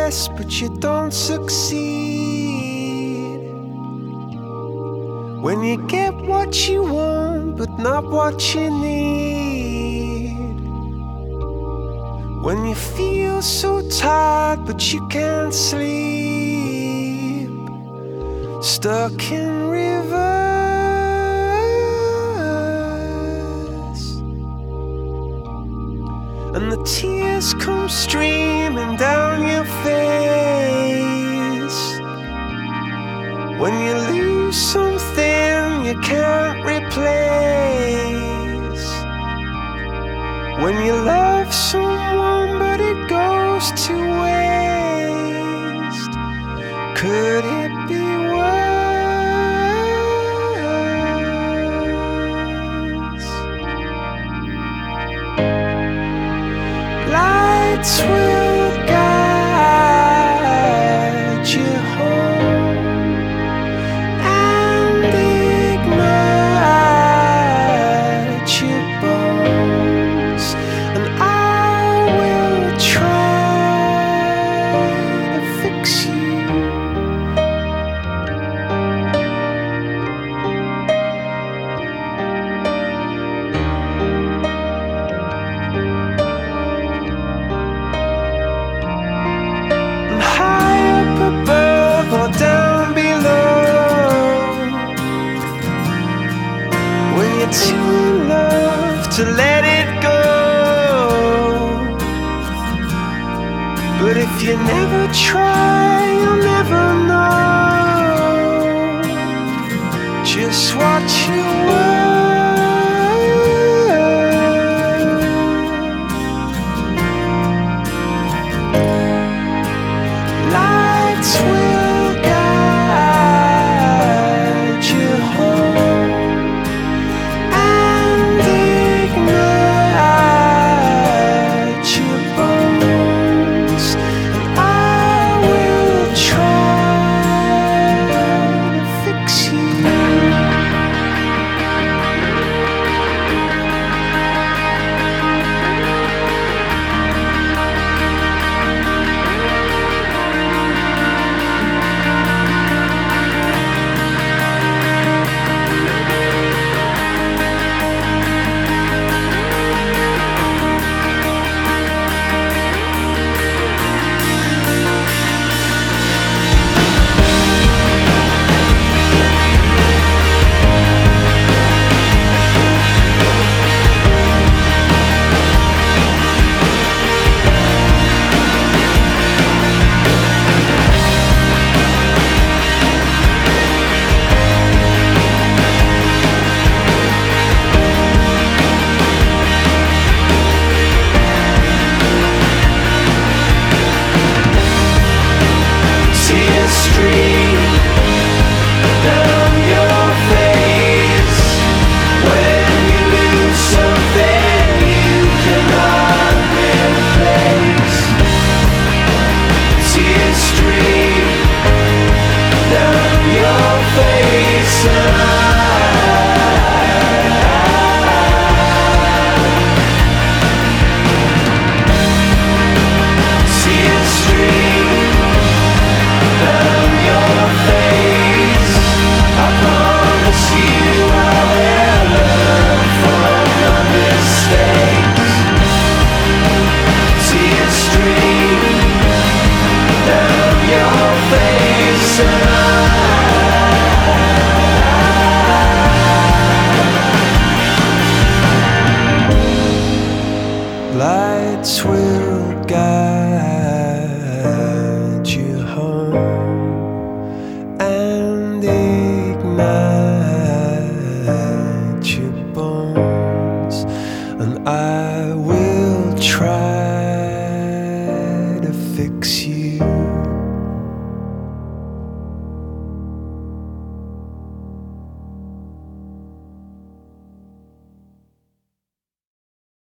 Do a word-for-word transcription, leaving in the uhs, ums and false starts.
best, but you don't succeed. When you get what you want, but not what you need. When you feel so tired, but you can't sleep. Stuck in rivers, and the tears come streaming down your face. When you lose something you can't replace. When you love someone but it goes to waste. Could it be worse? Lights will guide you home and ignite your bones, and I will try to fix you. Above or down below, when you're too in love to let it go. But if you never try, you'll never know just what you were. Lights will guide you home and ignite your bones, and I will try to fix you. Stream down your face when you lose something you cannot replace. Tears stream down your face, and I tears stream down your face. I promise you I will learn from your mistakes. Tears stream down your face, and I lights will guide